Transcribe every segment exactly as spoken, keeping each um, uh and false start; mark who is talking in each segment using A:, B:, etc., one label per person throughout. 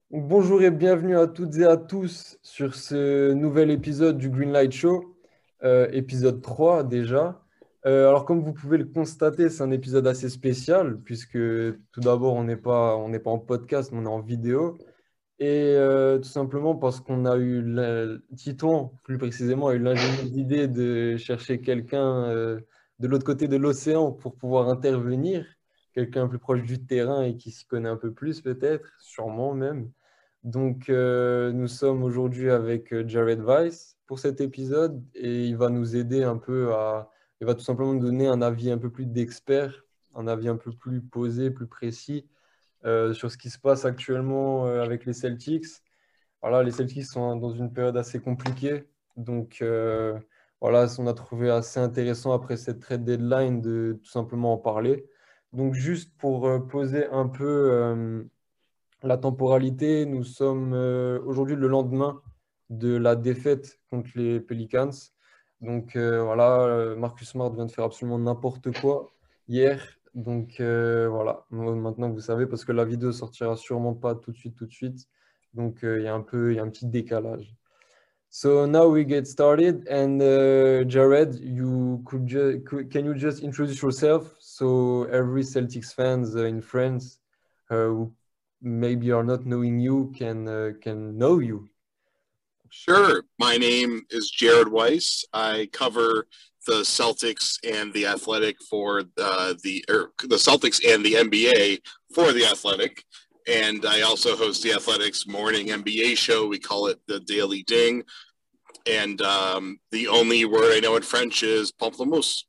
A: Bonjour et bienvenue à toutes et à tous sur ce nouvel épisode du Greenlight Show, euh, épisode trois déjà. Euh, alors comme vous pouvez le constater, c'est un épisode assez spécial puisque tout d'abord on n'est pas, on n'est pas en podcast, mais on est en vidéo. Et euh, tout simplement parce qu'on a eu, la- Titon plus précisément, a eu l'ingénieuse idée de chercher quelqu'un euh, de l'autre côté de l'océan pour pouvoir intervenir, quelqu'un plus proche du terrain et qui s'y connaît un peu plus peut-être, sûrement même. Donc, euh, nous sommes aujourd'hui avec euh, Jared Weiss pour cet épisode et il va nous aider un peu à... Il va tout simplement nous donner un avis un peu plus d'expert, un avis un peu plus posé, plus précis euh, sur ce qui se passe actuellement euh, avec les Celtics. Voilà, les Celtics sont dans une période assez compliquée. Donc, euh, voilà, on a trouvé assez intéressant après cette trade deadline de tout simplement en parler. Donc, juste pour euh, poser un peu... euh, la temporalité, nous sommes euh, aujourd'hui le lendemain de la défaite contre les Pelicans. Donc euh, voilà, euh, Marcus Smart vient de faire absolument n'importe quoi hier. Donc euh, voilà, maintenant vous savez, parce que la vidéo sortira sûrement pas tout de suite, tout de suite. Donc euh, il y a un peu, il y a un petit décalage. So now we get started, and uh, Jared, you could just could, can you just introduce yourself so every Celtics fans uh, in France uh, who maybe are not knowing you can uh, can know you.
B: Sure. My name is Jared Weiss. I cover the Celtics and the Athletic for uh, the or the Celtics and the N B A for the Athletic, and I also host the Athletics morning N B A show. We call it the Daily Ding, and um, the only word I know in French is pamplemousse.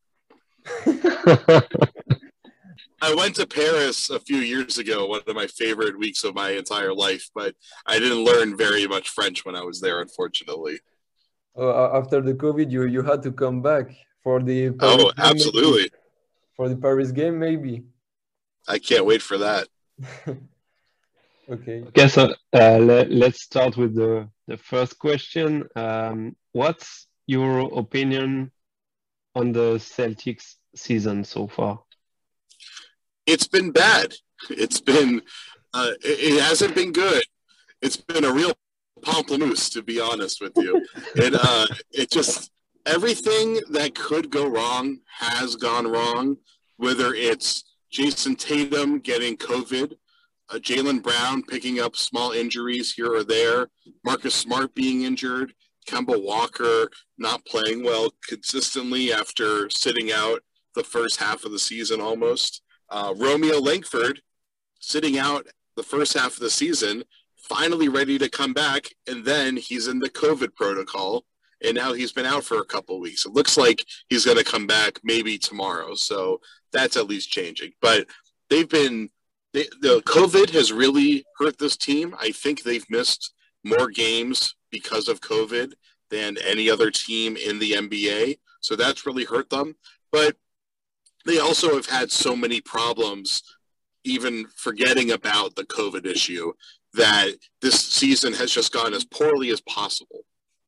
B: I went to Paris a few years ago, one of my favorite weeks of my entire life, but I didn't learn very much French when I was there, unfortunately.
A: Uh, after the COVID, you you had to come back for the Paris
B: Oh,
A: game, maybe
B: absolutely.
A: for the Paris game, maybe.
B: I can't wait for that.
A: Okay.
C: Okay, so uh, let, let's start with the, the first question. Um, what's your opinion on the Celtics season so far?
B: It's been bad. It's been, uh, it, it hasn't been good. It's been a real pamplemousse, to be honest with you. It, uh, it just, everything that could go wrong has gone wrong, whether it's Jason Tatum getting COVID, uh, Jaylen Brown picking up small injuries here or there, Marcus Smart being injured, Kemba Walker not playing well consistently after sitting out the first half of the season almost. Uh, Romeo Langford sitting out the first half of the season, finally ready to come back, and then he's in the COVID protocol, and now he's been out for a couple of weeks. It looks like he's going to come back maybe tomorrow, so that's at least changing. But they've been they, the COVID has really hurt this team. I think they've missed more games because of COVID than any other team in the N B A, so that's really hurt them. But they also have had so many problems, even forgetting about the COVID issue, that this season has just gone as poorly as possible.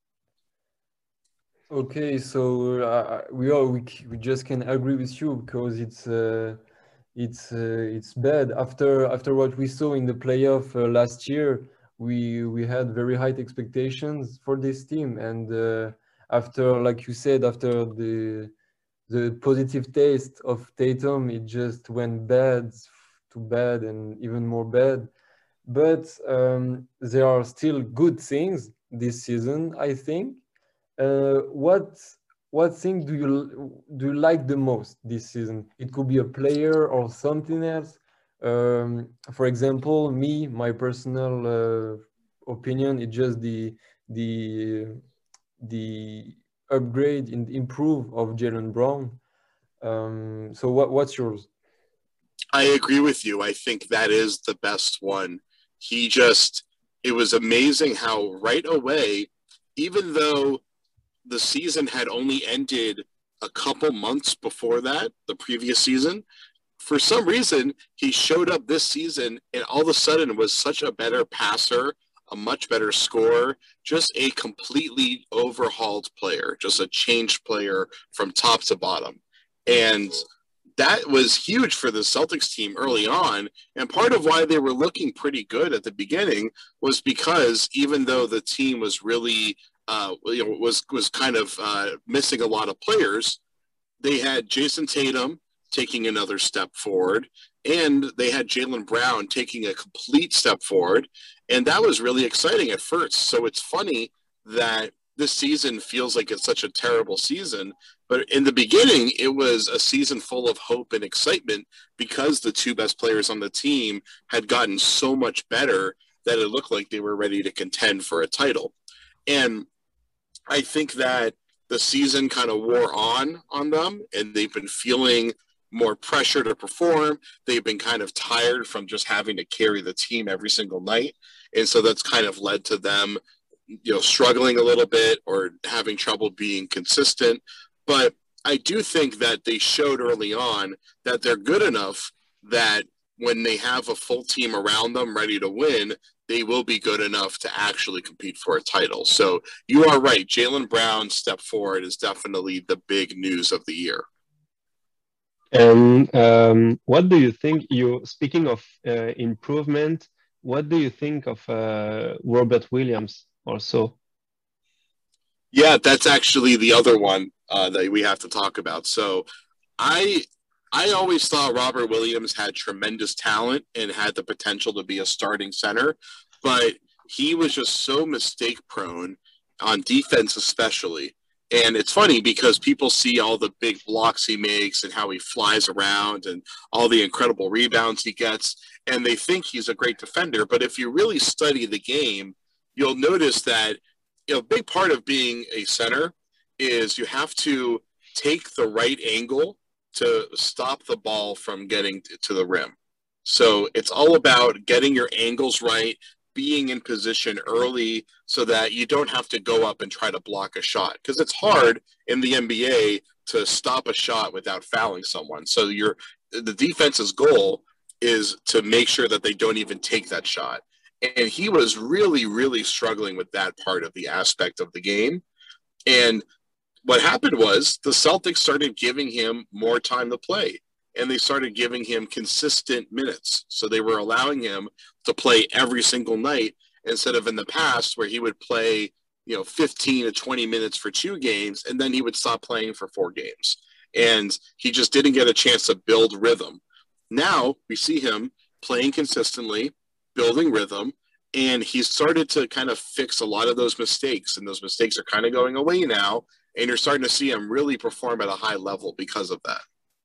A: Okay, so uh, we all we, c- we just can agree with you because it's uh, it's uh, it's bad after after what we saw in the playoff uh, last year. We we had very high expectations for this team, and uh, after, like you said, after the the positive taste of Tatum, it just went bad to bad and even more bad. But um, there are still good things this season, I think. Uh, what what thing do you do you like the most this season? It could be a player or something else. Um, for example, me, my personal uh, opinion, it's just the the the upgrade and improve of Jalen Brown. Um, so what what's yours?
B: I agree with you. I think that is the best one. He just, it was amazing how right away, even though the season had only ended a couple months before that, the previous season, for some reason, he showed up this season and all of a sudden was such a better passer, a much better scorer, just a completely overhauled player, just a changed player from top to bottom. And that was huge for the Celtics team early on. And part of why they were looking pretty good at the beginning was because even though the team was really, uh, you know, was, was kind of uh, missing a lot of players, they had Jason Tatum taking another step forward, and they had Jaylen Brown taking a complete step forward. And that was really exciting at first. So it's funny that this season feels like it's such a terrible season, but in the beginning, it was a season full of hope and excitement because the two best players on the team had gotten so much better that it looked like they were ready to contend for a title. And I think that the season kind of wore on on them, and they've been feeling more pressure to perform. They've been kind of tired from just having to carry the team every single night. And so that's kind of led to them, you know, struggling a little bit or having trouble being consistent. But I do think that they showed early on that they're good enough that when they have a full team around them ready to win, they will be good enough to actually compete for a title. So you are right. Jaylen Brown's step forward is definitely the big news of the year.
C: And um, what do you think, you speaking of uh, improvement, what do you think of uh, Robert Williams also?
B: Yeah, that's actually the other one uh, that we have to talk about. So I I always thought Robert Williams had tremendous talent and had the potential to be a starting center, but he was just so mistake prone on defense especially. And it's funny because people see all the big blocks he makes and how he flies around and all the incredible rebounds he gets, and they think he's a great defender. But if you really study the game, you'll notice that, you know, a big part of being a center is you have to take the right angle to stop the ball from getting to the rim. So it's all about getting your angles right, being in position early so that you don't have to go up and try to block a shot, because it's hard in the N B A to stop a shot without fouling someone. So your the defense's goal is to make sure that they don't even take that shot. And he was really, really struggling with that part of the aspect of the game. And what happened was the Celtics started giving him more time to play, and they started giving him consistent minutes. So they were allowing him to play every single night instead of in the past where he would play, you know, fifteen to twenty minutes for two games, and then he would stop playing for four games. And he just didn't get a chance to build rhythm. Now we see him playing consistently, building rhythm, and he's started to kind of fix a lot of those mistakes, and those mistakes are kind of going away now, and you're starting to see him really perform at a high level because of that.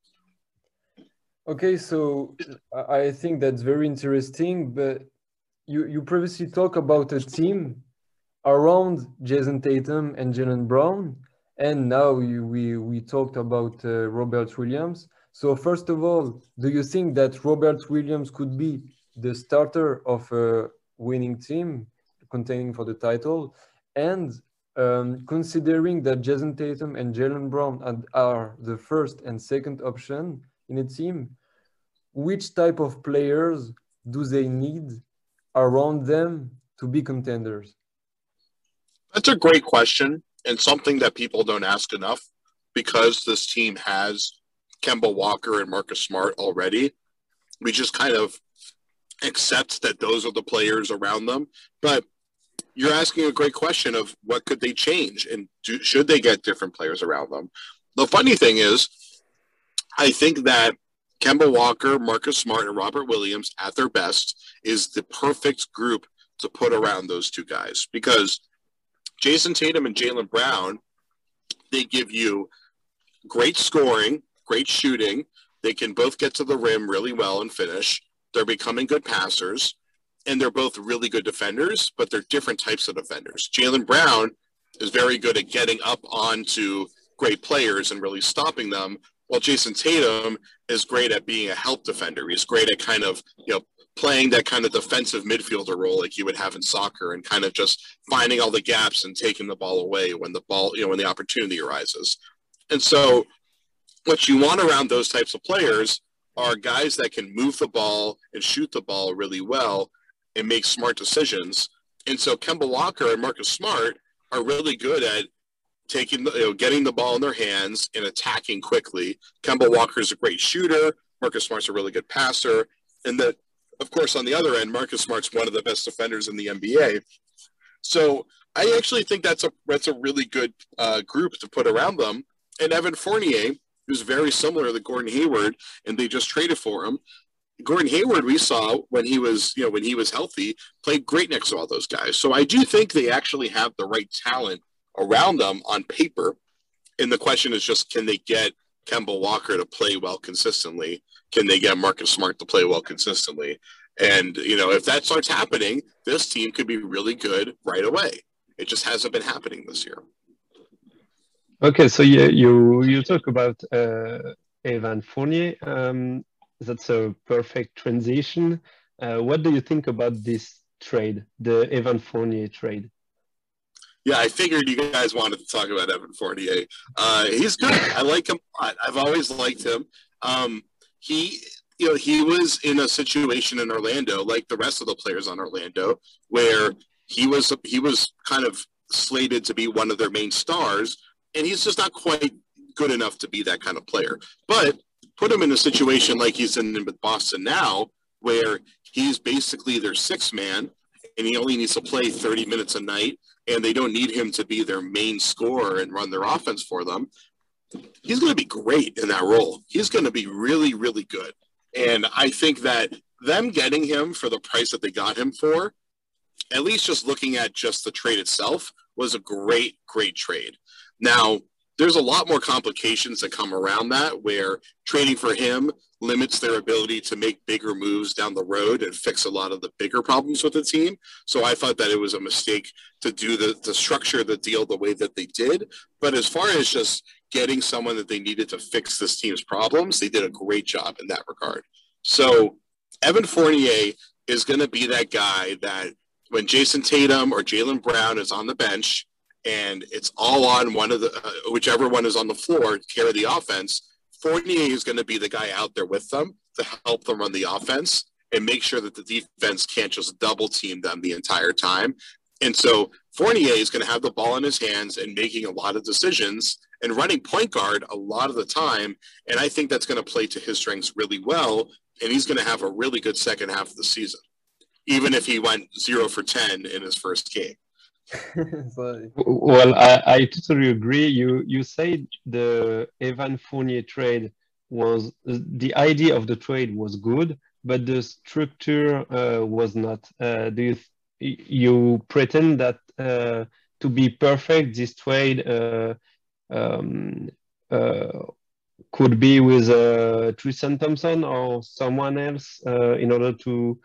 A: Okay, so I think that's very interesting, but you, you previously talked about a team around Jason Tatum and Jaylen Brown, and now you, we, we talked about uh, Robert Williams. So first of all, do you think that Robert Williams could be the starter of a winning team contending for the title? And um, considering that Jason Tatum and Jaylen Brown are the first and second option in a team, which type of players do they need around them to be contenders?
B: That's a great question, and something that people don't ask enough, because this team has Kemba Walker and Marcus Smart already. We just kind of accept that those are the players around them. But you're asking a great question of what could they change, and do, should they get different players around them? The funny thing is, I think that Kemba Walker, Marcus Smart, and Robert Williams at their best is the perfect group to put around those two guys, because Jason Tatum and Jaylen Brown, they give you great scoring, great shooting. They can both get to the rim really well and finish. They're becoming good passers, and they're both really good defenders, but they're different types of defenders. Jaylen Brown is very good at getting up onto great players and really stopping them, while Jason Tatum is great at being a help defender. He's great at kind of, you know, playing that kind of defensive midfielder role like you would have in soccer, and kind of just finding all the gaps and taking the ball away when the ball, you know, when the opportunity arises. And so what you want around those types of players are guys that can move the ball and shoot the ball really well and make smart decisions. And so Kemba Walker and Marcus Smart are really good at taking, the, you know, getting the ball in their hands and attacking quickly. Kemba Walker's a great shooter. Marcus Smart's a really good passer. And that, of course, on the other end, Marcus Smart's one of the best defenders in the N B A. So I actually think that's a that's a really good uh, group to put around them. And Evan Fournier, who's very similar to Gordon Hayward, and they just traded for him. Gordon Hayward, we saw when he was, you know, when he was healthy, played great next to all those guys. So I do think they actually have the right talent around them on paper. And the question is just, can they get Kemba Walker to play well consistently? Can they get Marcus Smart to play well consistently? And, you know, if that starts happening, this team could be really good right away. It just hasn't been happening this year.
C: Okay, so you you, you talk about uh, Evan Fournier. Um, that's a perfect transition. Uh, what do you think about this trade, the Evan Fournier trade?
B: Yeah, I figured you guys wanted to talk about Evan Fournier. Uh, he's good. I like him a lot. I've always liked him. Um, he, you know, he was in a situation in Orlando, like the rest of the players on Orlando, where he was he was kind of slated to be one of their main stars, and he's just not quite good enough to be that kind of player. But put him in a situation like he's in with Boston now, where he's basically their sixth man, and he only needs to play thirty minutes a night, and they don't need him to be their main scorer and run their offense for them. He's going to be great in that role. He's going to be really, really good. And I think that them getting him for the price that they got him for, at least just looking at just the trade itself, was a great, great trade. Now, there's a lot more complications that come around that, where trading for him limits their ability to make bigger moves down the road and fix a lot of the bigger problems with the team. So I thought that it was a mistake to do the, to structure the deal the way that they did. But as far as just getting someone that they needed to fix this team's problems, they did a great job in that regard. So Evan Fournier is going to be that guy that when Jason Tatum or Jaylen Brown is on the bench, and it's all on one of the, uh, whichever one is on the floor to carry the offense, Fournier is going to be the guy out there with them to help them run the offense and make sure that the defense can't just double team them the entire time. And so Fournier is going to have the ball in his hands and making a lot of decisions and running point guard a lot of the time. And I think that's going to play to his strengths really well. And he's going to have a really good second half of the season, even if he went zero for ten in his first game.
C: Well, I, I totally agree. You you said the Evan Fournier trade was, the idea of the trade was good, but the structure uh, was not. Uh, do you you pretend that uh, to be perfect, this trade uh, um, uh, could be with uh, Tristan Thompson or someone else uh, in order to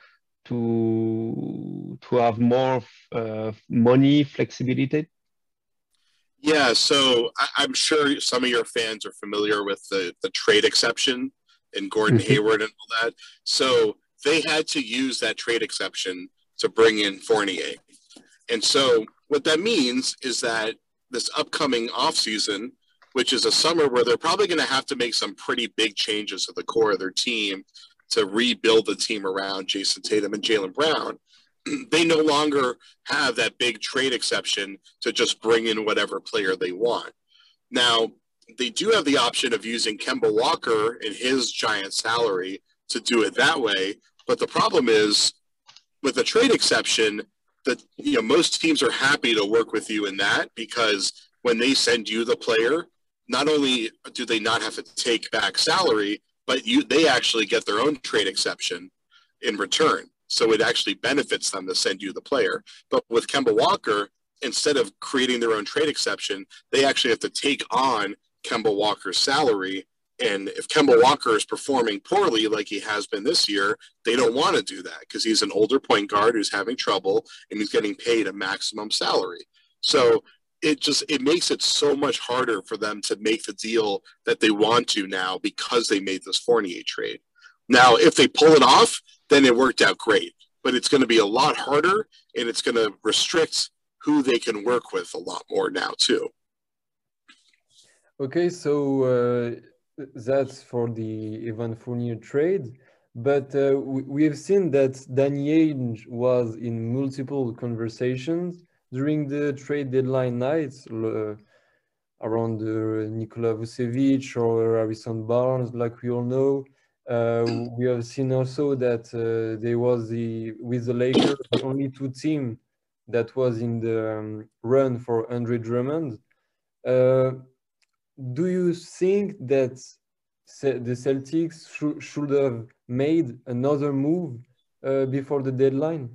C: to to have more uh, money flexibility?
B: Yeah, so I, I'm sure some of your fans are familiar with the, the trade exception in Gordon
C: Mm-hmm.
B: Hayward and all that. So they had to use that trade exception to bring in Fournier. And so what that means is that this upcoming offseason, which is a summer where they're probably going to have to make some pretty big changes to the core of their team to rebuild the team around Jason Tatum and Jaylen Brown, they no longer have that big trade exception to just bring in whatever player they want. Now, they do have the option of using Kemba Walker and his giant salary to do it that way. But the problem is, with the trade exception, that, you know, most teams are happy to work with you in that, because when they send you the player, not only do they not have to take back salary, but you they actually get their own trade exception in return. So it actually benefits them to send you the player. But with Kemba Walker, instead of creating their own trade exception, they actually have to take on Kemba Walker's salary. And if Kemba Walker is performing poorly like he has been this year, they don't want to do that, because he's an older point guard who's having trouble and he's getting paid a maximum salary. So it just, it makes it so much harder for them to make the deal that they want to now, because they made this Fournier trade. Now, if they pull it off, then it worked out great, but it's going to be a lot harder, and it's going to restrict who they can work with a lot more now too.
A: Okay, so uh, that's for the Evan Fournier trade, but uh, we, we have seen that Danny Ainge was in multiple conversations during the trade deadline nights, uh, around uh, Nikola Vucevic or Harrison Barnes, like we all know. Uh, we have seen also that uh, there was the with the Lakers the only two team that was in the um, run for Andre Drummond. Uh, do you think that the Celtics sh should have made another move uh, before the deadline?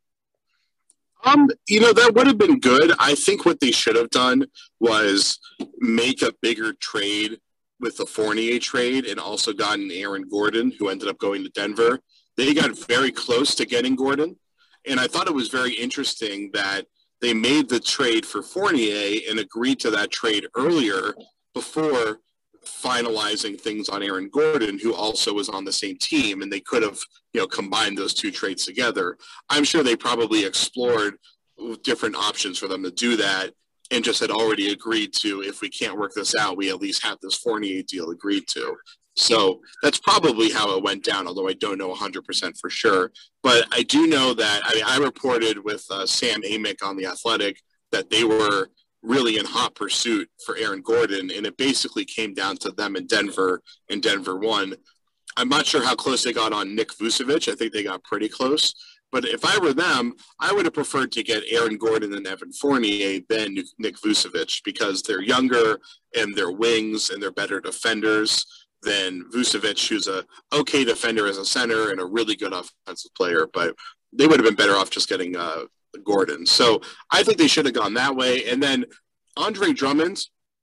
B: Um, you know, that would have been good. I think what they should have done was make a bigger trade with the Fournier trade and also gotten Aaron Gordon, who ended up going to Denver. They got very close to getting Gordon. And I thought it was very interesting that they made the trade for Fournier and agreed to that trade earlier before finalizing things on Aaron Gordon, who also was on the same team, and they could have, you know, combined those two trades together. I'm sure they probably explored different options for them to do that and just had already agreed to, if we can't work this out, we at least have this Fournier deal agreed to. So that's probably how it went down, although I don't know one hundred percent for sure. But I do know that, I mean, I reported with uh, Sam Amick on The Athletic that they were really in hot pursuit for Aaron Gordon, and it basically came down to them in Denver, and Denver won. I'm not sure how close they got on Nick Vucevic. I think they got pretty close. But if I were them, I would have preferred to get Aaron Gordon and Evan Fournier than Nick Vucevic, because they're younger and they're wings and they're better defenders than Vucevic, who's a okay defender as a center and a really good offensive player. But they would have been better off just getting uh, Gordon. So I think they should have gone that way. And then Andre Drummond,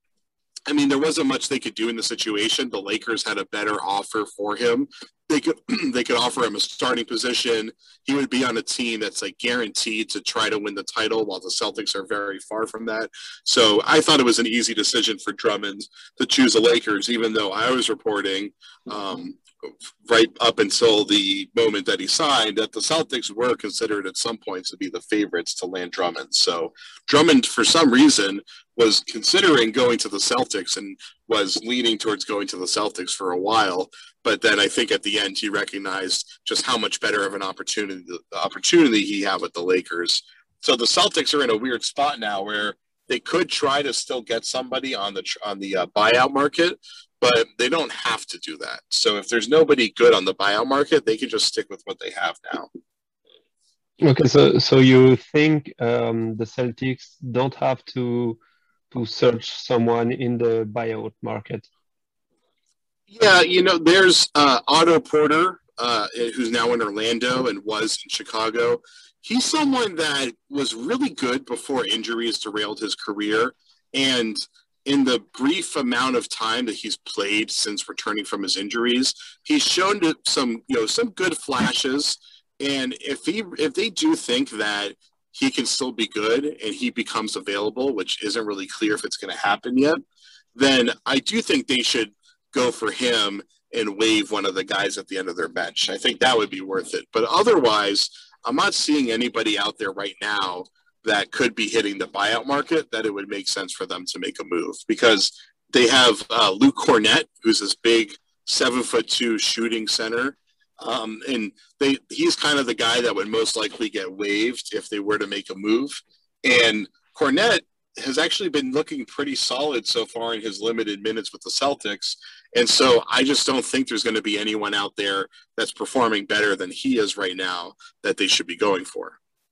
B: I mean, there wasn't much they could do in the situation. The Lakers had a better offer for him. They could they could offer him a starting position. He would be on a team that's like guaranteed to try to win the title, while the Celtics are very far from that. So I thought it was an easy decision for Drummond to choose the Lakers, even though I was reporting um, right up until the moment that he signed that the Celtics were considered at some points to be the favorites to land Drummond. So Drummond, for some reason, was considering going to the Celtics and was leaning towards going to the Celtics for a while. But then I think at the end he recognized just how much better of an opportunity the opportunity he had with the Lakers. So the Celtics are in a weird spot now where they could try to still get somebody on the on the uh, buyout market, but they don't have to do that. So if there's nobody good on the buyout market, they can just stick with what they have now.
C: Okay, so so you think um, the Celtics don't have to to search someone in the buyout market?
B: Yeah, you know, there's uh, Otto Porter, uh, who's now in Orlando and was in Chicago. He's someone that was really good before injuries derailed his career. And in the brief amount of time that he's played since returning from his injuries, he's shown some, you know, some good flashes. And if he, if they do think that he can still be good and he becomes available, which isn't really clear if it's going to happen yet, then I do think they should go for him and waive one of the guys at the end of their bench. I think that would be worth it. But otherwise, I'm not seeing anybody out there right now that could be hitting the buyout market that it would make sense for them to make a move, because they have uh, Luke Cornett, who's this big seven foot two shooting center. Um, and they, he's kind of the guy that would most likely get waived if they were to make a move. And Cornett has actually been looking pretty solid so far in his limited minutes with the Celtics. And so I just don't think there's going to be anyone out there that's performing better than he is right now that they should be going for.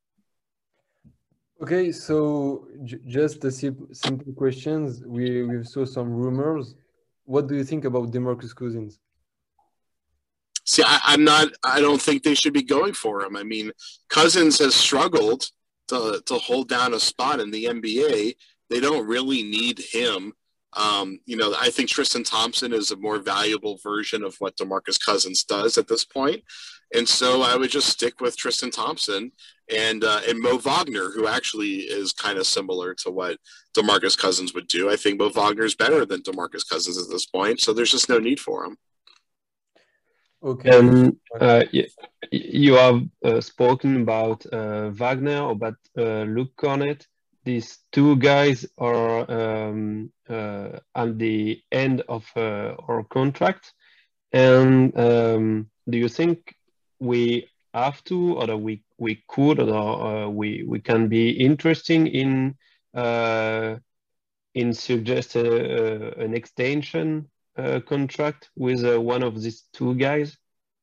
A: Okay, so j just a sim simple questions. We, we saw some rumors. What do you think about DeMarcus Cousins?
B: See, I, I'm not, I don't think they should be going for him. I mean, Cousins has struggled to, to hold down a spot in the N B A. They don't really need him. Um, you know, I think Tristan Thompson is a more valuable version of what DeMarcus Cousins does at this point. And so I would just stick with Tristan Thompson and, uh, and Mo Wagner, who actually is kind of similar to what DeMarcus Cousins would do. I think Mo Wagner is better than DeMarcus Cousins at this point. So there's just no need for him.
C: Okay. Um, uh, you, you have uh, spoken about uh, Wagner, about uh, Luke Cornett. These two guys are um, uh, at the end of uh, our contract. And um, do you think we have to, or that we, we could, or uh, we, we can be interesting in uh, in suggest a, a, an extension uh, contract with uh, one of these two guys?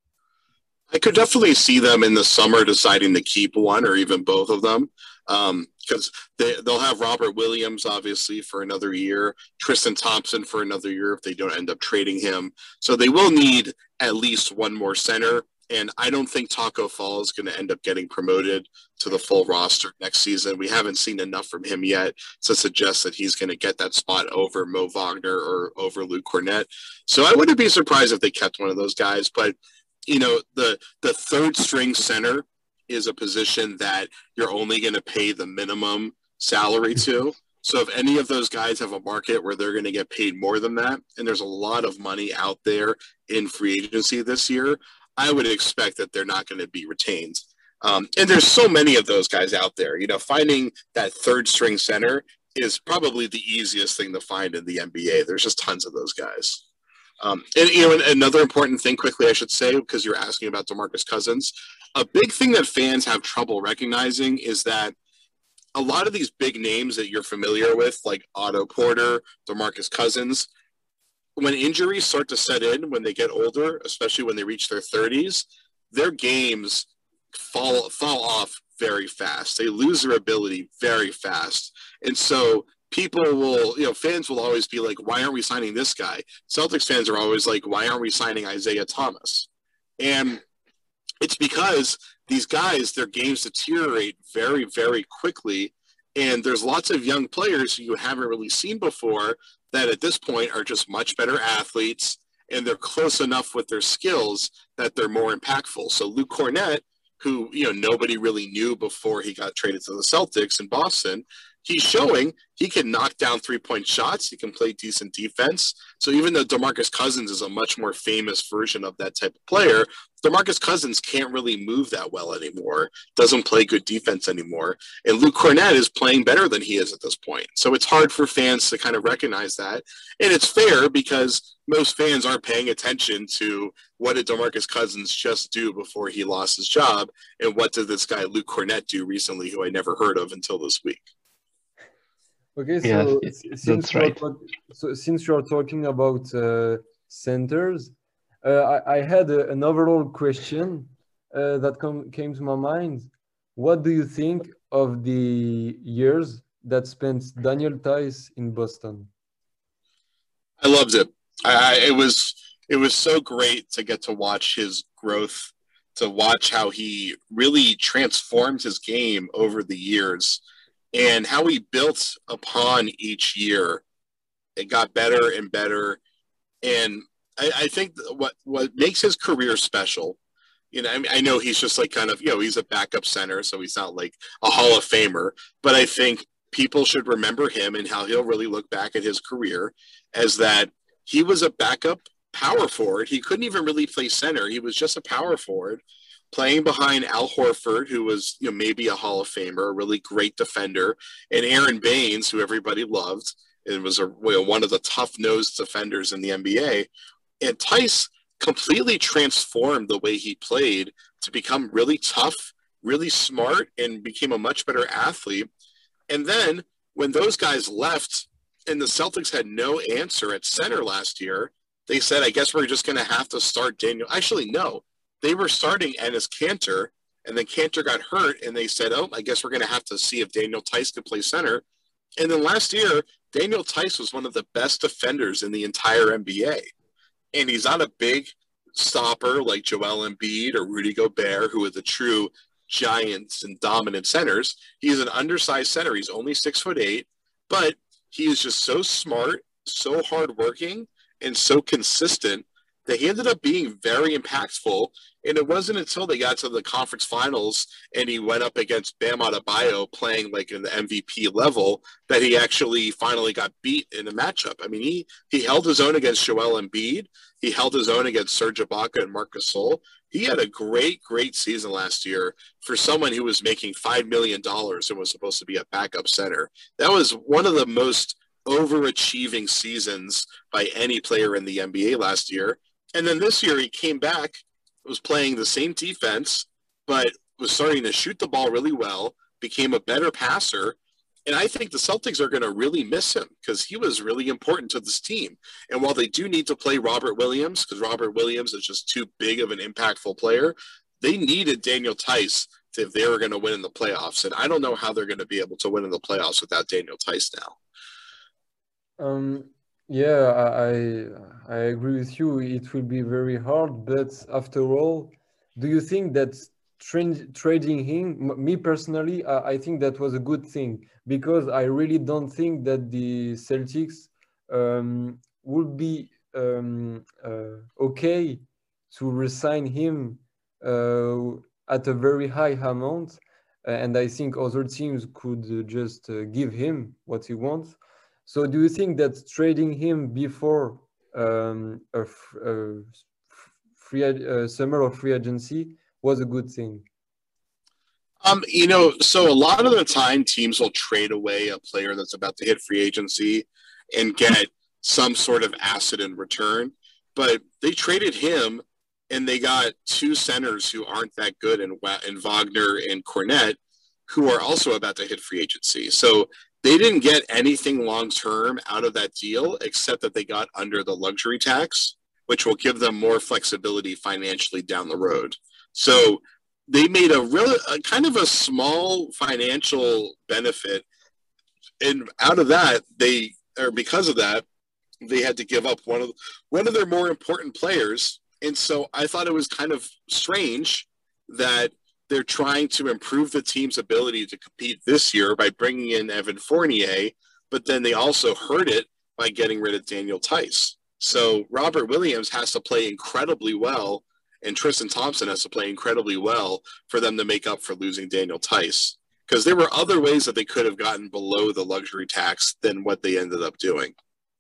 B: I could definitely see them in the summer deciding to keep one or even both of them, because um, they, they'll have Robert Williams, obviously, for another year, Tristan Thompson for another year if they don't end up trading him. So they will need at least one more center, and I don't think Taco Fall is going to end up getting promoted to the full roster next season. We haven't seen enough from him yet to suggest that he's going to get that spot over Mo Wagner or over Luke Cornett. So I wouldn't be surprised if they kept one of those guys, but you know, the the third string center is a position that you're only going to pay the minimum salary to. So if any of those guys have a market where they're going to get paid more than that, and there's a lot of money out there in free agency this year, I would expect that they're not going to be retained. Um, and there's so many of those guys out there. You know, finding that third string center is probably the easiest thing to find in the N B A. There's just tons of those guys. Um, and, you know, another important thing quickly, I should say, because you're asking about DeMarcus Cousins, a big thing that fans have trouble recognizing is that a lot of these big names that you're familiar with, like Otto Porter, DeMarcus Cousins, when injuries start to set in, when they get older, especially when they reach their thirties, their games fall, fall off very fast. They lose their ability very fast. And so people will, you know, fans will always be like, why aren't we signing this guy? Celtics fans are always like, why aren't we signing Isaiah Thomas? And it's because these guys, their games deteriorate very, very quickly. And there's lots of young players who you haven't really seen before that at this point are just much better athletes, and they're close enough with their skills that they're more impactful. So Luke Cornett, who, you know, nobody really knew before he got traded to the Celtics in Boston, he's showing he can knock down three-point shots. He can play decent defense. So even though DeMarcus Cousins is a much more famous version of that type of player, DeMarcus Cousins can't really move that well anymore, doesn't play good defense anymore. And Luke Cornett is playing better than he is at this point. So it's hard for fans to kind of recognize that. And it's fair because most fans aren't paying attention to what did DeMarcus Cousins just do before he lost his job, and what did this guy Luke Cornett do recently who I never heard of until this week.
A: Okay, so
C: Yeah,
A: since
C: that's
A: you're
C: right.
A: talk- so since you're talking about uh, centers, uh, I, I had a, an overall question uh, that com- came to my mind. What do you think of the years that spent Daniel Tice in Boston?
B: I loved it. I, I, it was it was so great to get to watch his growth, to watch how he really transformed his game over the years, and how he built upon each year. It got better and better. And I, I think what, what makes his career special, you know, I, mean, I know he's just like kind of, you know, he's a backup center, so he's not like a Hall of Famer, but I think people should remember him and how he'll really look back at his career as that he was a backup power forward. He couldn't even really play center. He was just a power forward, playing behind Al Horford, who was, you know, maybe a Hall of Famer, a really great defender, and Aaron Baines, who everybody loved, and was a, you know, one of the tough-nosed defenders in the N B A. And Tice completely transformed the way he played to become really tough, really smart, and became a much better athlete. And then when those guys left and the Celtics had no answer at center last year, they said, I guess we're just going to have to start Daniel. Actually, no. They were starting Enes Kanter, and then Kanter got hurt, and they said, oh, I guess we're going to have to see if Daniel Tice could play center. And then last year, Daniel Tice was one of the best defenders in the entire N B A. And he's not a big stopper like Joel Embiid or Rudy Gobert, who are the true giants and dominant centers. He's an undersized center. He's only six foot eight, but he is just so smart, so hardworking, and so consistent that he ended up being very impactful. And it wasn't until they got to the conference finals and he went up against Bam Adebayo playing like in the M V P level that he actually finally got beat in a matchup. I mean, he he held his own against Joel Embiid. He held his own against Serge Ibaka and Marc Gasol. He had a great, great season last year for someone who was making five million dollars and was supposed to be a backup center. That was one of the most overachieving seasons by any player in the N B A last year. And then this year he came back, was playing the same defense, but was starting to shoot the ball really well, became a better passer, And I think the Celtics are going to really miss him because he was really important to this team. And while they do need to play Robert Williams, because Robert Williams is just too big of an impactful player, they needed Daniel Theis if they were going to win in the playoffs. And I don't know how they're going to be able to win in the playoffs without Daniel Theis now.
A: Um, yeah, I I agree with you. It will be very hard, but after all, do you think that trend, trading him, me personally, I, I think that was a good thing because I really don't think that the Celtics um, would be um, uh, okay to resign him uh, at a very high amount. And I think other teams could uh, just uh, give him what he wants. So do you think that trading him before um, a, a free uh, summer of free agency was a good thing?
B: Um, you know, so a lot of the time teams will trade away a player that's about to hit free agency and get some sort of asset in return. But they traded him and they got two centers who aren't that good in, in Wagner and Kornet, who are also about to hit free agency. So they didn't get anything long-term out of that deal, except that they got under the luxury tax, which will give them more flexibility financially down the road. So they made a real, a kind of a small financial benefit. And out of that, they, or because of that, they had to give up one of, one of their more important players. And so I thought it was kind of strange that they're trying to improve the team's ability to compete this year by bringing in Evan Fournier, but then they also hurt it by getting rid of Daniel Theis. So Robert Williams has to play incredibly well, and Tristan Thompson has to play incredibly well for them to make up for losing Daniel Theis. Because there were other ways that they could have gotten below the luxury tax than what they ended up doing.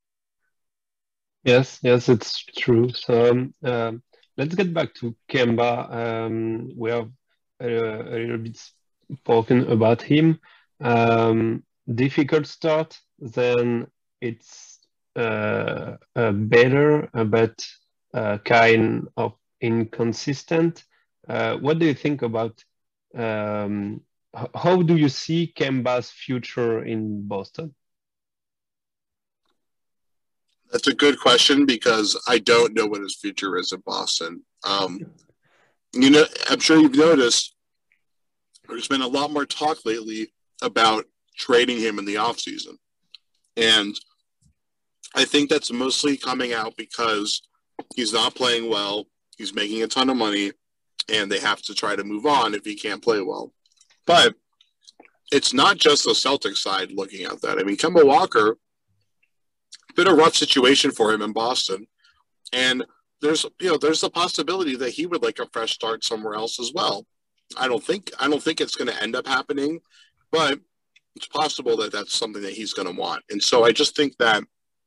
C: Yes, yes, it's true. So um, um, let's get back to Kemba. Um, we have a, a little bit spoken about him. Um, difficult start, then it's uh, uh, better, uh, but uh, kind of inconsistent. Uh, what do you think about, um, h- how do you see Kemba's future in Boston?
B: That's a good question because I don't know what his future is in Boston. Um, you know, I'm sure you've noticed there's been a lot more talk lately about trading him in the offseason. And I think that's mostly coming out because he's not playing well, he's making a ton of money, and they have to try to move on if he can't play well. But it's not just the Celtics side looking at that. I mean, Kemba Walker, been a rough situation for him in Boston, and there's you know there's a possibility that he would like a fresh start somewhere else as well. I don't think I don't think it's going to end up happening, but it's possible that that's something that he's going to want. And so I just think that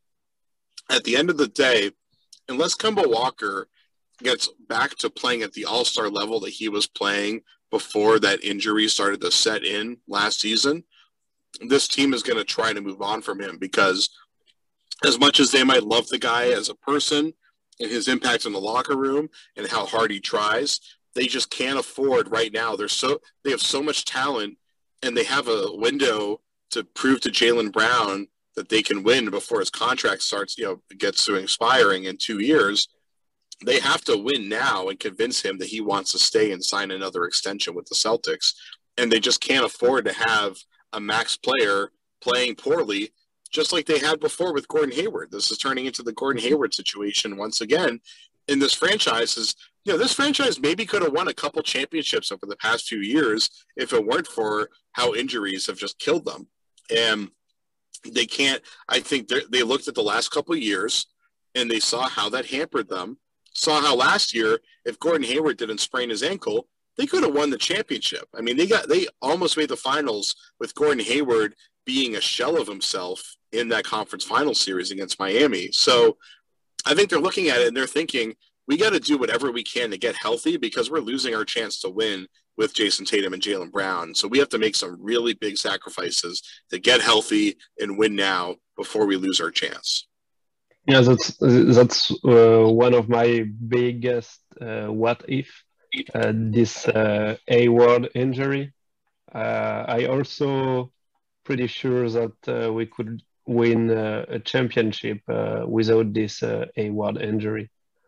B: at the end of the day, unless Kemba Walker gets back to playing at the all-star level that he was playing before that injury started to set in last season, this team is going to try to move on from him because as much as they might love the guy as a person and his impact in the locker room and how hard he tries, they just can't afford right now. They're so they have so much talent, and they have a window to prove to Jaylen Brown that they can win before his contract starts, you know, gets to expiring in two years. They have to win now and convince him that he wants to stay and sign another extension with the Celtics. And they just can't afford to have a max player playing poorly, just like they had before with Gordon Hayward. This is turning into the Gordon Hayward situation once again. And this franchise is, you know, this franchise maybe could have won a couple championships over the past few years if it weren't for how injuries have just killed them. And they can't, I think they looked at the last couple of years and they saw how that hampered them, saw how last year, if Gordon Hayward didn't sprain his ankle, they could have won the championship. I mean, they got, they almost made the finals with Gordon Hayward being a shell of himself in that conference final series against Miami. So I think they're looking at it and they're thinking, we got to do whatever we can to get healthy because we're losing our chance to win with Jason Tatum and Jaylen Brown. So we have to make some really big sacrifices to get healthy and win now before we lose our chance.
C: Yeah, that's that's uh, one of my biggest uh, what if, uh, this uh, Hayward injury. Uh, I also pretty sure that uh, we could win uh, a championship uh, without this uh, Hayward injury.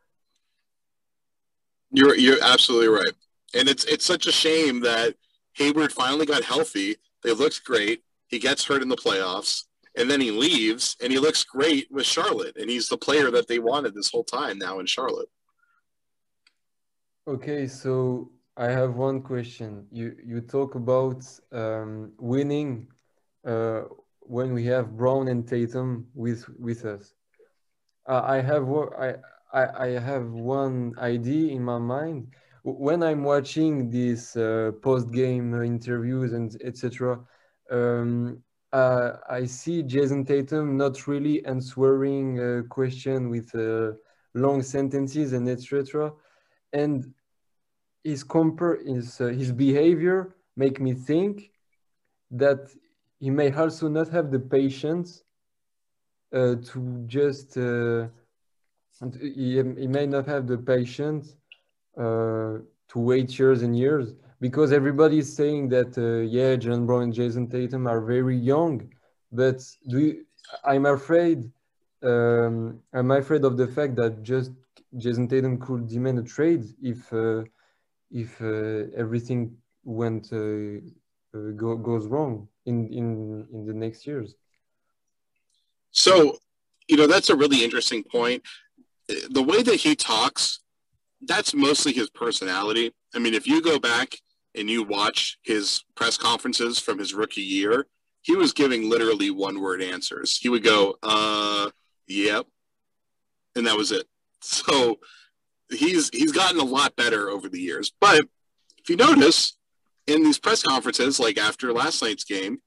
B: You're you're absolutely right, and it's it's such a shame that Hayward finally got healthy. They looked great. He gets hurt in the playoffs, and then he leaves, and he looks great with Charlotte, and he's the player that they wanted this whole time now in Charlotte.
A: Okay, so I have one question. You you talk about um, winning uh, when we have Brown and Tatum with with us. Uh, I have wo- I, I I have one idea in my mind. W- When I'm watching these uh, post-game interviews and et cetera, um, uh, I see Jason Tatum not really answering a question with uh, long sentences and et cetera. And his compare his uh, his behavior make me think that he may also not have the patience uh, to just uh, he, he may not have the patience uh, to wait years and years because everybody is saying that uh, yeah, Jaylen Brown and Jason Tatum are very young, but do you, I'm afraid um, I'm afraid of the fact that just Jason Tatum could demand a trade if uh, if uh, everything went uh, uh, go, goes wrong in, in in the next years.
B: So, you know, that's a really interesting point. The way that he talks, that's mostly his personality. I mean, if you go back and you watch his press conferences from his rookie year, he was giving literally one-word answers. He would go, uh, yep, and that was it. So he's he's gotten a lot better over the years. But if you notice, in these press conferences, like after last night's game,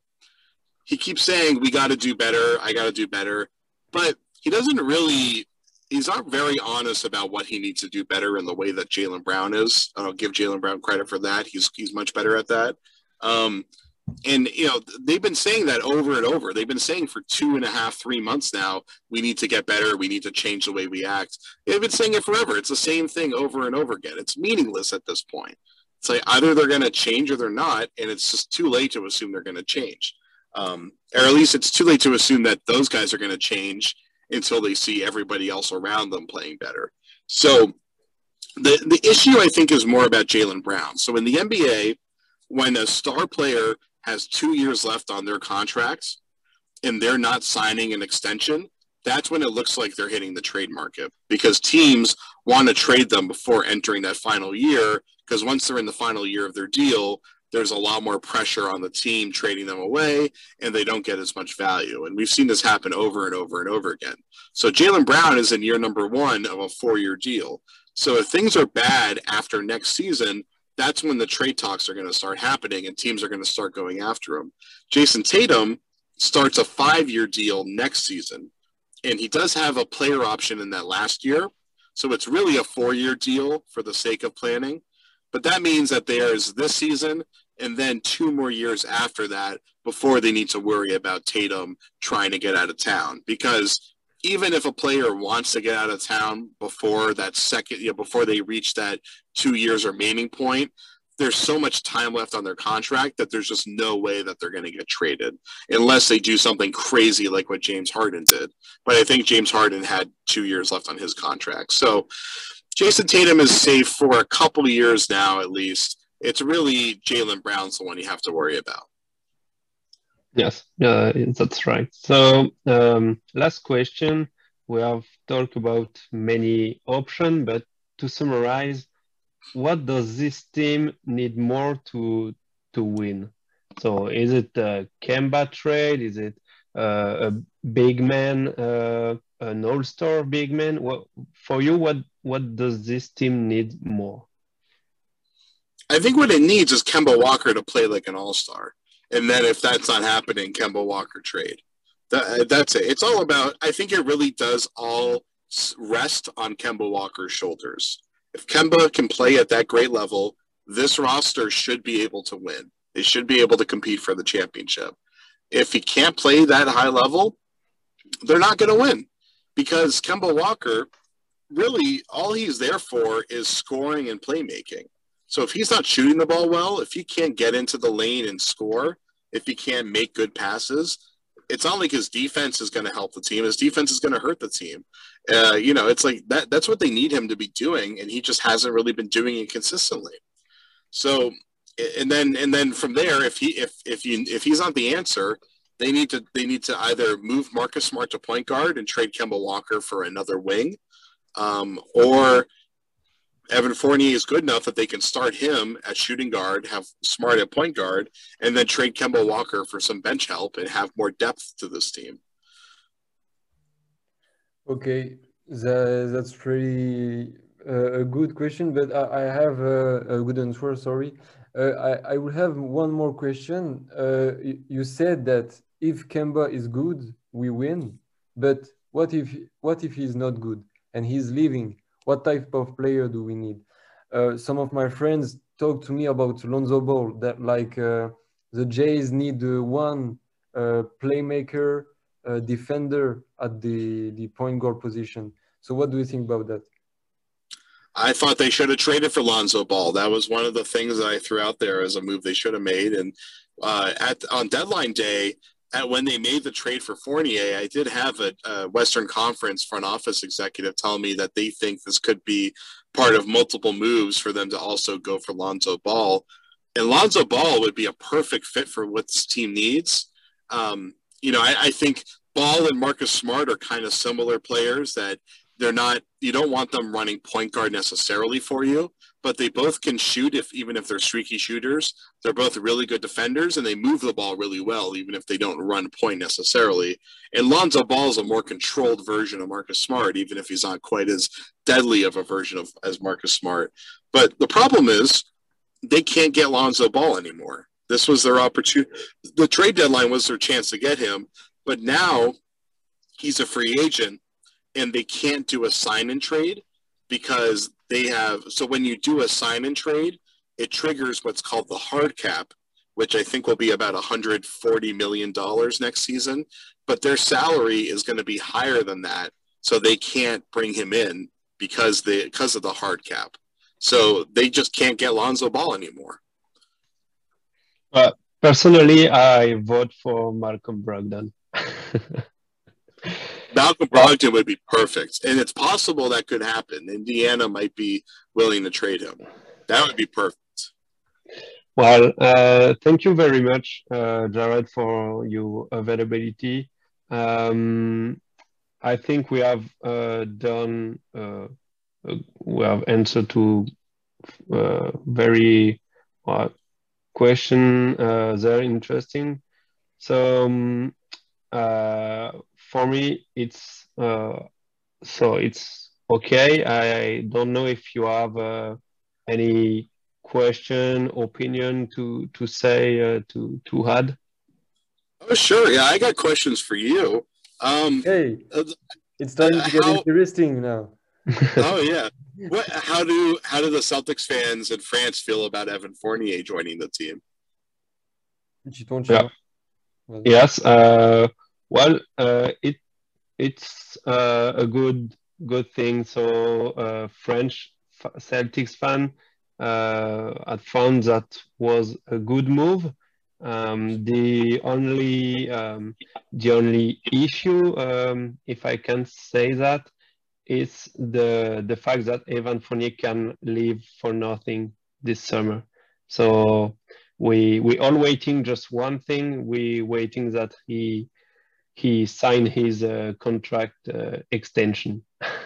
B: he keeps saying, we got to do better, I got to do better. But he doesn't really, he's not very honest about what he needs to do better in the way that Jaylen Brown is. I don't give Jaylen Brown credit for that. He's he's much better at that. Um, and, you know, they've been saying that over and over. They've been saying for two and a half, three months now, we need to get better. We need to change the way we act. They've been saying it forever. It's the same thing over and over again. It's meaningless at this point. It's like either they're going to change or they're not, and it's just too late to assume they're going to change. Um, or at least it's too late to assume that those guys are going to change until they see everybody else around them playing better. So the, the issue, I think, is more about Jaylen Brown. So in the N B A, when a star player has two years left on their contracts and they're not signing an extension, that's when it looks like they're hitting the trade market because teams want to trade them before entering that final year because once they're in the final year of their deal, there's a lot more pressure on the team trading them away, and they don't get as much value. And we've seen this happen over and over and over again. So Jaylen Brown is in year number one of a four-year deal. So if things are bad after next season, that's when the trade talks are going to start happening, and teams are going to start going after him. Jason Tatum starts a five-year deal next season, and he does have a player option in that last year. So it's really a four-year deal for the sake of planning. But that means that there's this season and then two more years after that before they need to worry about Tatum trying to get out of town. Because even if a player wants to get out of town before that second, you know, before they reach that two years remaining point, there's so much time left on their contract that there's just no way that they're going to get traded unless they do something crazy like what James Harden did. But I think James Harden had two years left on his contract. So Jason Tatum is safe for a couple of years now, at least. It's really Jaylen Brown's the one you have to worry about.
C: Yes, uh, that's right. So um, last question. We have talked about many options, but to summarize, what does this team need more to to win? So is it a Kemba trade? Is it uh, a big man, uh, an all-star big man? What, for you, what what does this team need more?
B: I think what it needs is Kemba Walker to play like an all-star. And then if that's not happening, Kemba Walker trade. That, that's it. It's all about, I think it really does all rest on Kemba Walker's shoulders. If Kemba can play at that great level, this roster should be able to win. They should be able to compete for the championship. If he can't play that high level, they're not going to win. Because Kemba Walker, really, all he's there for is scoring and playmaking. So if he's not shooting the ball well, if he can't get into the lane and score, if he can't make good passes, it's not like his defense is going to help the team. His defense is going to hurt the team. Uh, you know, it's like that. That's what they need him to be doing, and he just hasn't really been doing it consistently. So, and then and then from there, if he if if you if he's not the answer, they need to they need to either move Marcus Smart to point guard and trade Kemba Walker for another wing, um, or Evan Fournier is good enough that they can start him at shooting guard, have Smart at point guard, and then trade Kemba Walker for some bench help and have more depth to this team.
A: Okay, that, that's pretty uh, a good question, but I, I have a, a good answer. Sorry, uh, I I will have one more question. Uh, you, you said that if Kemba is good, we win. But what if what if he's not good and he's leaving? What type of player do we need? Uh, some of my friends talk to me about Lonzo Ball, that like uh, the Jays need uh, one uh, playmaker, uh, defender at the, the point guard position. So what do you think about that?
B: I thought they should have traded for Lonzo Ball. That was one of the things that I threw out there as a move they should have made. And uh, at on deadline day, at when they made the trade for Fournier, I did have a, a Western Conference front office executive tell me that they think this could be part of multiple moves for them to also go for Lonzo Ball. And Lonzo Ball would be a perfect fit for what this team needs. Um, you know, I, I think Ball and Marcus Smart are kind of similar players that they're not, you don't want them running point guard necessarily for you, but they both can shoot if, even if they're streaky shooters. They're both really good defenders and they move the ball really well, even if they don't run point necessarily. And Lonzo Ball is a more controlled version of Marcus Smart, even if he's not quite as deadly of a version of as Marcus Smart. But the problem is they can't get Lonzo Ball anymore. This was their opportunity. The trade deadline was their chance to get him, but now he's a free agent and they can't do a sign and trade because they have, so when you do a sign and trade, it triggers what's called the hard cap, which I think will be about one hundred forty million dollars next season. But their salary is going to be higher than that. So they can't bring him in because they, because of the hard cap. So they just can't get Lonzo Ball anymore.
C: Uh, personally, I vote for Malcolm Brogdon.
B: Malcolm Brogdon would be perfect. And it's possible that could happen. Indiana might be willing to trade him. That would be perfect.
C: Well, uh, thank you very much, uh, Jared, for your availability. Um, I think we have uh, done, uh, uh, we have answered to uh, very uh, question. Uh, they're interesting. So um, uh, for me, it's uh, so it's okay. I don't know if you have uh, any question, opinion to to say uh, to to add.
B: Oh, sure. Yeah, I got questions for you. Um,
A: Hey,
B: uh,
A: it's starting to get
B: how,
A: interesting now.
B: oh yeah. What? How do how do the Celtics fans in France feel about Evan Fournier joining the team?
C: Yeah. Yes. Uh, well, uh, it it's uh, a good good thing. So uh, French Celtics fan uh, had found that was a good move. Um, the only um, the only issue, um, if I can say that, is the the fact that Evan Fournier can leave for nothing this summer. So we we all waiting just one thing. We waiting that he he signed his uh, contract uh, extension.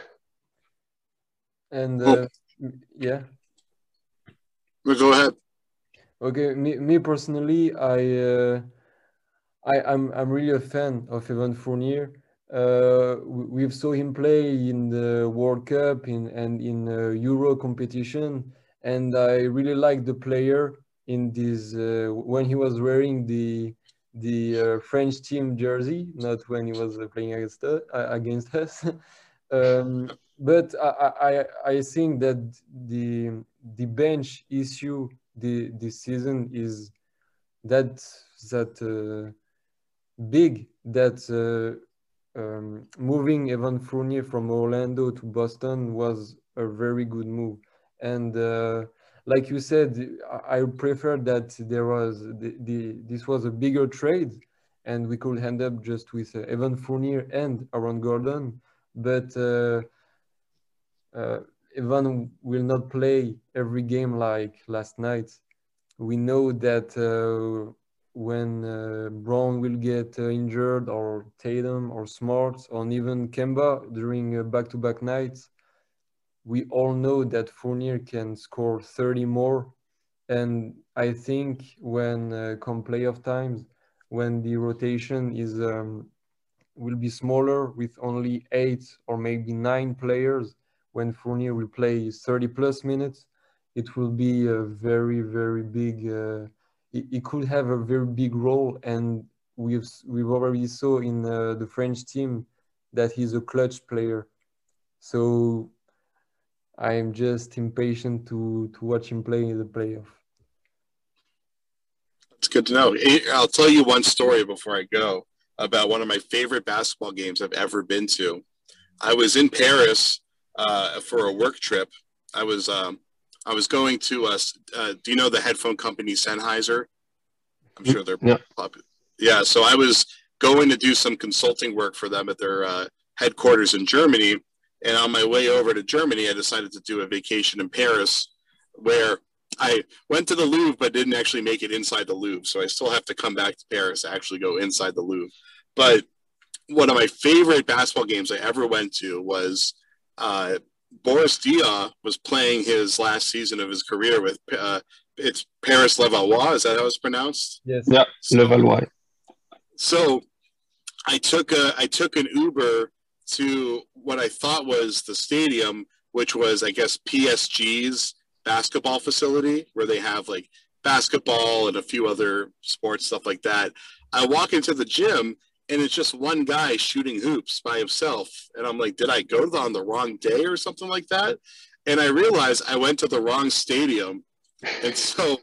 A: And uh, yeah.
B: Well, go ahead.
A: Okay, me, me personally, I, uh, I, I'm, I'm really a fan of Evan Fournier. Uh, we, we saw him play in the World Cup in, and in uh, Euro competition, and I really like the player in this uh, when he was wearing the the uh, French team jersey, not when he was uh, playing against us. Uh, against us. um, but I, I, I think that the the bench issue the this season is that that uh, big that uh, um, moving Evan Fournier from Orlando to Boston was a very good move, and uh, like you said, I I prefer that there was the, the this was a bigger trade, and we could end up just with uh, Evan Fournier and Aaron Gordon, but uh, uh, Evan will not play every game like last night. We know that uh, when uh, Brown will get uh, injured, or Tatum or Smart, or even Kemba during uh, back-to-back nights, we all know that Fournier can score thirty more. And I think when uh, come playoff times, when the rotation is um, will be smaller with only eight or maybe nine players, when Fournier will play thirty plus minutes, it will be a very, very big, uh, it, it could have a very big role. And we've, we've already saw in uh, the French team that he's a clutch player. So I'm just impatient to, to watch him play in the playoff.
B: It's good to know. I'll tell you one story before I go about one of my favorite basketball games I've ever been to. I was in Paris uh, for a work trip. I was um, I was going to uh, uh, do you know the headphone company Sennheiser? I'm sure they're
C: yeah.
B: popular. Yeah, so I was going to do some consulting work for them at their uh, headquarters in Germany. And on my way over to Germany, I decided to do a vacation in Paris, where I went to the Louvre, but didn't actually make it inside the Louvre. So I still have to come back to Paris to actually go inside the Louvre. But one of my favorite basketball games I ever went to was uh, Boris Diaw was playing his last season of his career with uh, it's Paris Levallois. Is that how it's pronounced?
A: Yes.
C: Yeah,
B: so,
C: Levallois.
B: So I took a I took an Uber to what I thought was the stadium, which was, I guess, P S G's basketball facility, where they have like basketball and a few other sports, stuff like that. I walk into the gym and it's just one guy shooting hoops by himself. And I'm like, did I go on the wrong day or something like that? And I realized I went to the wrong stadium. And so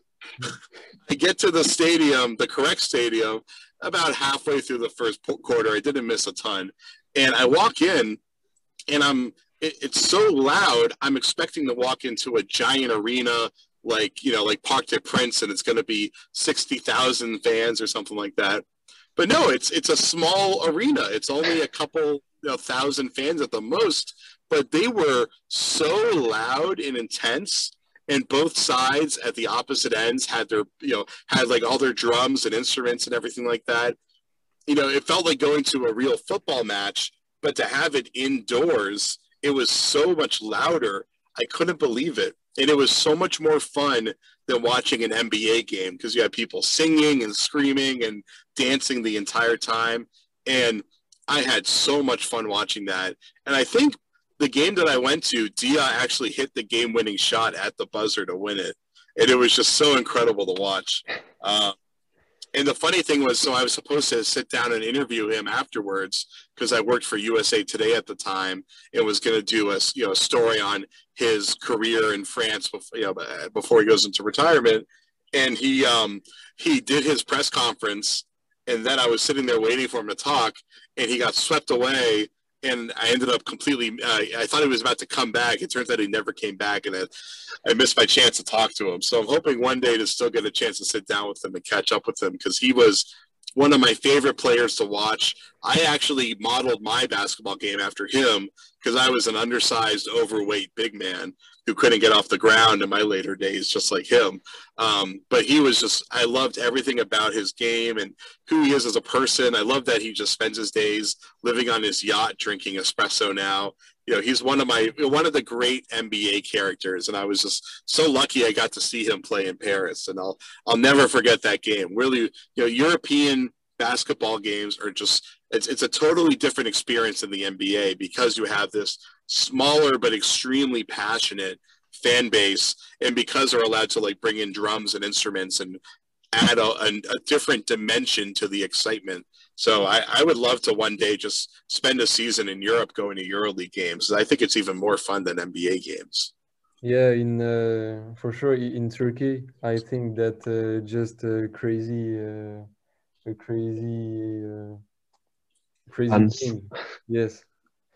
B: I get to the stadium, the correct stadium, about halfway through the first quarter. I didn't miss a ton. And I walk in, and I'm it, it's so loud. I'm expecting to walk into a giant arena, like, you know, like Parc des Princes, and it's going to be sixty thousand fans or something like that. But no, it's it's a small arena. It's only a couple, you know, thousand fans at the most. But they were so loud and intense, and both sides at the opposite ends had their, you know, had like all their drums and instruments and everything like that. You know, it felt like going to a real football match, but to have it indoors, it was so much louder. I couldn't believe it. And it was so much more fun than watching an N B A game, because you had people singing and screaming and dancing the entire time. And I had so much fun watching that. And I think the game that I went to, Diaw actually hit the game-winning shot at the buzzer to win it. And it was just so incredible to watch. Uh, And the funny thing was, so I was supposed to sit down and interview him afterwards, because I worked for U S A Today at the time and was going to do a, you know, a story on his career in France before, you know, before he goes into retirement. And he um, he did his press conference, and then I was sitting there waiting for him to talk, and he got swept away. And I ended up completely, uh, I thought he was about to come back. It turns out he never came back, and I, I missed my chance to talk to him. So I'm hoping one day to still get a chance to sit down with him and catch up with him, because he was one of my favorite players to watch. I actually modeled my basketball game after him, because I was an undersized, overweight big man who couldn't get off the ground in my later days, just like him. Um, but he was just, I loved everything about his game and who he is as a person. I love that he just spends his days living on his yacht, drinking espresso now. You know, he's one of my, one of the great N B A characters. And I was just so lucky I got to see him play in Paris. And I'll, I'll never forget that game. Really, you know, European basketball games are just, it's, it's a totally different experience in the N B A, because you have this smaller but extremely passionate fan base, and because they're allowed to like bring in drums and instruments and add a, a, a different dimension to the excitement. So I, I would love to one day just spend a season in Europe going to EuroLeague games. I think it's even more fun than N B A games.
A: Yeah, in uh, for sure in Turkey, I think that uh, just a crazy, uh, a crazy, uh, crazy
C: Fans.
A: thing. Yes.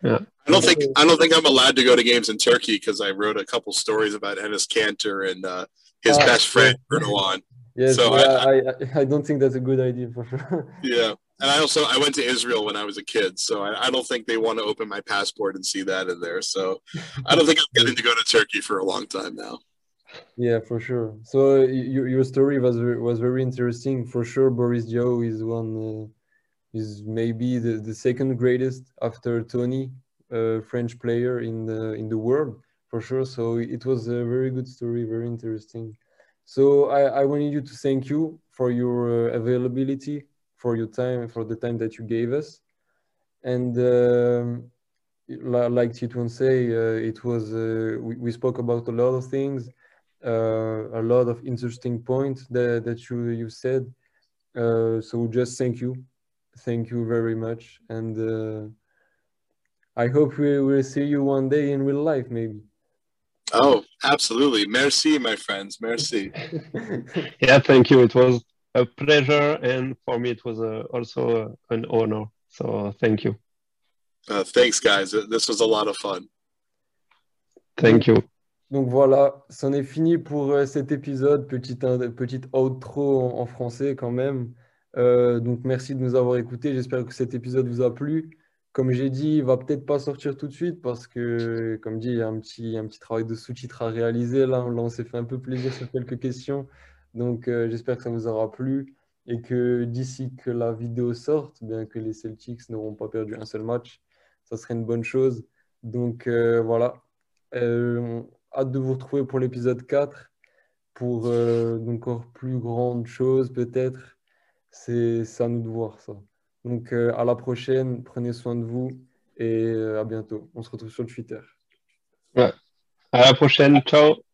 C: Yeah.
B: I don't think I don't think I'm allowed to go to games in Turkey because I wrote a couple stories about Enes Kanter and uh, his
A: Ah,
B: best friend
A: yeah.
B: Erdogan.
A: Yes,
B: So I,
A: yeah,
B: I
A: I, I don't think that's a good idea for sure.
B: yeah, and I also I went to Israel when I was a kid, so I, I don't think they want to open my passport and see that in there. So I don't think I'm getting to go to Turkey for a long time now.
A: Yeah, for sure. So uh, your your story was ve- was very interesting. For sure, Boris Diaw is one uh, is maybe the, the second greatest after Tony, uh, French player in the in the world for sure. So it was a very good story, very interesting. So I, I wanted you to thank you for your uh, availability, for your time, for the time that you gave us. And um, li- like Titouan say, uh, it was uh, we, we spoke about a lot of things, uh, a lot of interesting points that, that you you said. Uh, so just thank you, thank you very much, and uh, I hope we will see you one day in real life, maybe.
B: Oh, absolutely. Merci, my friends. Merci.
C: Yeah, thank you. It was a pleasure, and for me, it was uh, also uh, an honor. So thank you.
B: Uh, thanks, guys. This was a lot of fun.
C: Thank you.
A: Donc voilà, c'en est fini pour euh, cet épisode, petite, in- petite outro en, en français quand même. Euh, donc merci de nous avoir écoutés, j'espère que cet épisode vous a plu. Comme j'ai dit, il va peut-être pas sortir tout de suite parce que, comme dit, il y a un petit, un petit travail de sous-titres à réaliser. Là, là on s'est fait un peu plaisir sur quelques questions. Donc euh, j'espère que ça vous aura plu et que d'ici que la vidéo sorte, bien que les Celtics n'auront pas perdu un seul match, ça serait une bonne chose. Donc euh, voilà. Euh, Hâte de vous retrouver pour l'épisode quatre, pour euh, d'encore plus grandes choses peut-être. C'est c'est à nous de voir ça. Donc euh, à la prochaine, prenez soin de vous et euh, à bientôt. On se retrouve sur Twitter.
C: Ouais. À la prochaine. Ciao.